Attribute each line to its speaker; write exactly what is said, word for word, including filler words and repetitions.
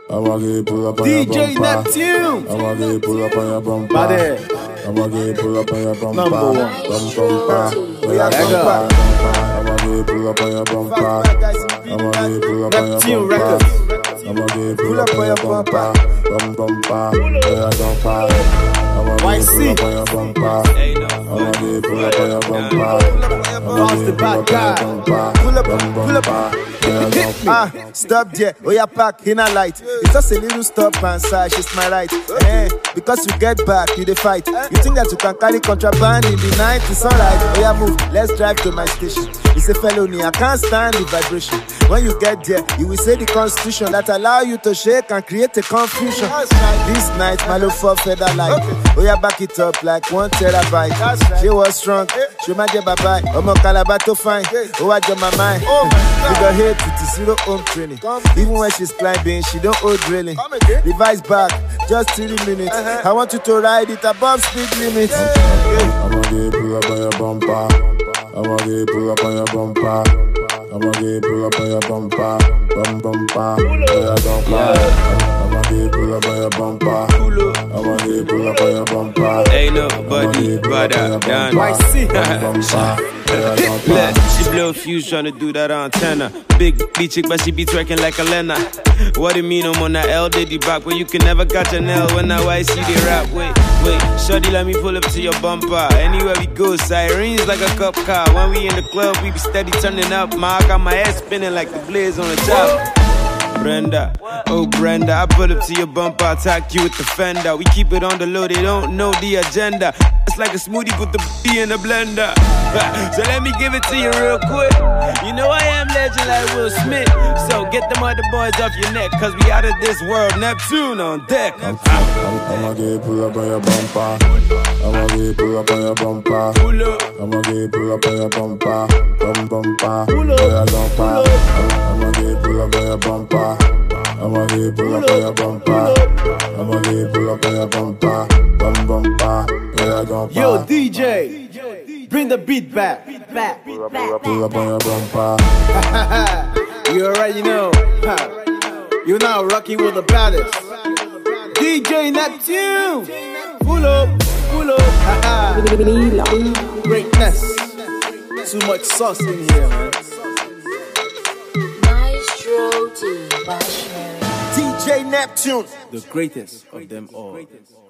Speaker 1: I'ma get pull up on
Speaker 2: D
Speaker 1: your
Speaker 2: J
Speaker 1: bumper.
Speaker 2: Neptune.
Speaker 1: I'ma get pull up on your bumper.
Speaker 2: Body.
Speaker 1: I'ma get pull up on your bumper.
Speaker 2: Number one.
Speaker 1: Bum bumper.
Speaker 2: We are
Speaker 1: bumper. I'ma get pull up on your bumper. I'ma get pull up on your
Speaker 2: Neptune
Speaker 1: bumper.
Speaker 2: Records.
Speaker 1: I'ma get pull up on your bumper. Bum bumper. We are bumper. I'ma get pull up on your bumper. I'ma get pull up on your bumper.
Speaker 2: Lost the bad guy.
Speaker 1: Pull up, pull up.
Speaker 2: Ah, stop there. Oh, yeah, pack in a light. It's just a little stop and side. She's my right. Eh, because you get back, you the fight. You think that you can carry contraband in the night? It's alright. Oh, yeah, move. Let's drive to my station. It's a felony. I can't stand the vibration. When you get there, you will say the constitution that allow you to shake and create a confusion. This night, my love for feather light. Oh, yeah, back it up like one terabyte. She was strong. She might get bye-bye. Oh, my calabato fine. Oh, I got my mind. We got hit with the zero home training. Even when she's climbing, she don't hold drilling. Revise back, just three minutes. I want you to ride it above speed limit.
Speaker 1: I'ma get pull up on your bumper. I'ma get pull up on your bumper. I'ma get pull up on your bumper. Bum bumper. Yeah, bumper. I'ma get pull up on your bumper. I'ma get pull up on your bumper.
Speaker 3: Ain't nobody but I done. Look, she blow a fuse tryna do that antenna. Big B chick, but she be twerking like a Lena. What do you mean I'm on that L Diddy back when you can never catch an L when I Y C they rap? Wait, wait, shorty let me pull up to your bumper. Anywhere we go, sirens like a cop car. When we in the club, we be steady turning up. Ma, I got my head spinning like the blaze on the top. Brenda, oh Brenda, I pull up to your bumper, attack you with the fender. We keep it on the low, they don't know the agenda. It's like a smoothie, put the B in the blender. So let me give it to you real quick. You know I am legend like Will Smith. So get them other boys off your neck, cause we out of this world. Neptune on deck.
Speaker 1: I'm, I'm, I'ma get pull up on your bumper. I'ma get pull up on your bumper.
Speaker 3: Pull up.
Speaker 1: I'ma get pull up on your bumper. Bum bumper. Yeah, bumper. I'ma get pull up on your bumper. I'ma get pull up on your bumper. I'ma get pull up on your bumper. Bum bumper. Yeah, bumper.
Speaker 2: Yo, D J, bring the beat back. Back.
Speaker 1: Pull up, pull up, pull up on your bumper.
Speaker 2: You already know. You're now rocking with the baddest. D J Neptune. Pull up, pull up. Greatness. Too much sauce in here, man.
Speaker 4: Maestro to Bashmere.
Speaker 2: D J Neptune, the greatest of them all.